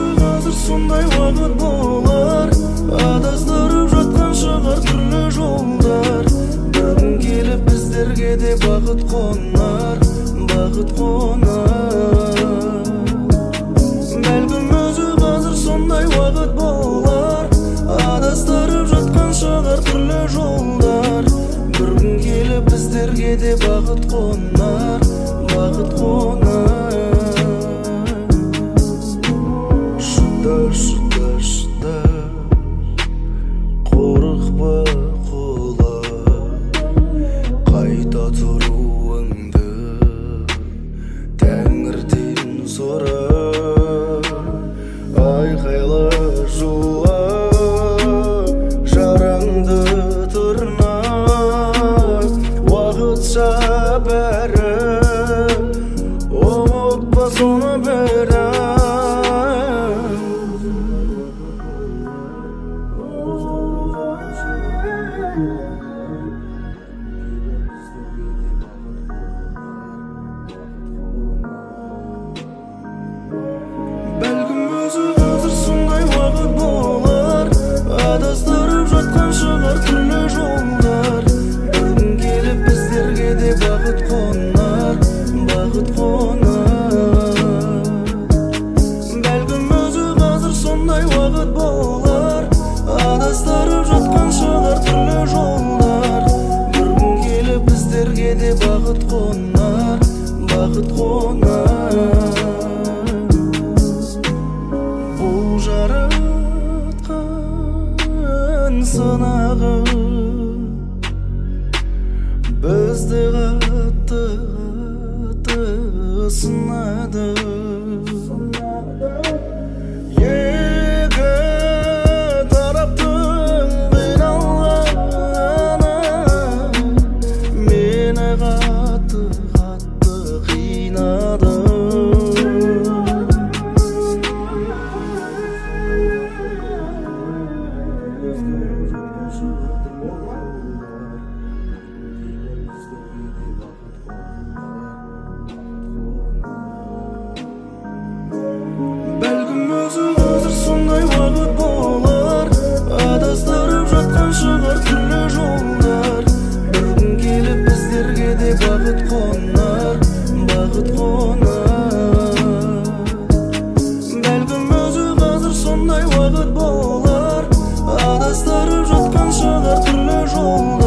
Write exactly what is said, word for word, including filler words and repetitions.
өзі қазір сондай уақыт болар, адастырып жатқан шығар түрлі жолдар. Бір күн келіп біздерге де бақыт қонар, бақыт қонар. Бәлкім өзі қазір сондай уақыт болар, адастырып жатқан шығар түрлі жолдар. Бір күн келіп біздерге де бақыт қонар, бақыт қонар. Шыда, шыда, шыда, қорықпа қола, қайта тұруыңды Тәңірден сұра. Айқайла жуа, жараңды тырнап, уақытша бәрі, ұмытпа соны бәрі. Бәлкім өзі қазір сондай уақыт болар, адастырып жатқан шығар түрлі жолдар. Бір күн келіп біздерге де бақыт қонар, бақыт қонар. Бәлкім өзі қазір сондай уақыт болар, адастырып жатқан шығар түрлі жолдар. Бір күн келіп біздерге де бақыт қонар, бақыт қонар. Бұл жаратқан сынағы бізді қатты қатты сынады. Екі тараптың қиналғаны мені қатты қатты қинады. Бәлкім өзі қазір сондай уақыт болар, адастырып жатқан шығар түрлі жолдар. Бір күн келіп біздерге де бақыт қонар, бақыт қонар. Бәлкім өзі қазір сондай уақыт болар, адастырып жатқан шығар түрлі жолдар.